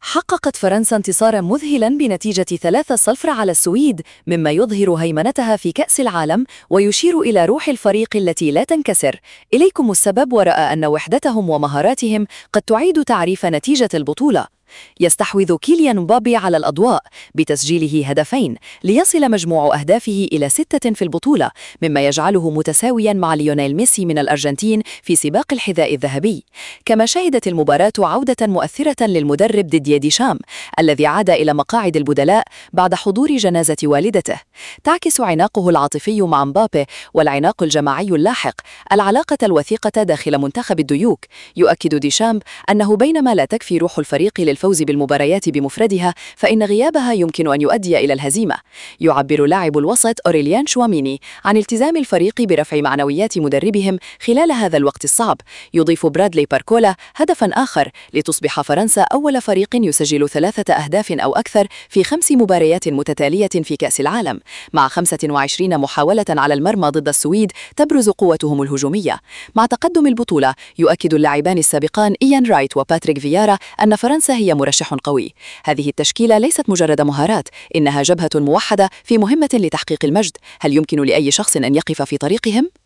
حققت فرنسا انتصارا مذهلا بنتيجة 3-0 على السويد، مما يظهر هيمنتها في كأس العالم ويشير إلى روح الفريق التي لا تنكسر. إليكم السبب وراء أن وحدتهم ومهاراتهم قد تعيد تعريف نتيجة البطولة. يستحوذ كيليان مبابي على الأضواء بتسجيله هدفين ليصل مجموع أهدافه إلى 6 في البطولة، مما يجعله متساويا مع ليونيل ميسي من الأرجنتين في سباق الحذاء الذهبي. كما شهدت المباراة عودة مؤثرة للمدرب ديدييه ديشام الذي عاد إلى مقاعد البدلاء بعد حضور جنازة والدته. تعكس عناقه العاطفي مع مبابي والعناق الجماعي اللاحق العلاقة الوثيقة داخل منتخب الديوك. يؤكد ديشام أنه بينما لا تكفي روح الفريق للفوز بالمباريات بمفردها، فإن غيابها يمكن أن يؤدي إلى الهزيمة. يعبر لاعب الوسط أوريليان شواميني عن التزام الفريق برفع معنويات مدربهم خلال هذا الوقت الصعب. يضيف برادلي باركولا هدفا آخر لتصبح فرنسا أول فريق يسجل 3 أهداف أو أكثر في 5 مباريات متتالية في كأس العالم. مع 25 محاولة على المرمى ضد السويد تبرز قوتهم الهجومية. مع تقدم البطولة يؤكد اللاعبان السابقان إيان رايت وباتريك فيارا أن فرنسا هي مرشح قوي. هذه التشكيلة ليست مجرد مهارات، إنها جبهة موحدة في مهمة لتحقيق المجد. هل يمكن لأي شخص أن يقف في طريقهم؟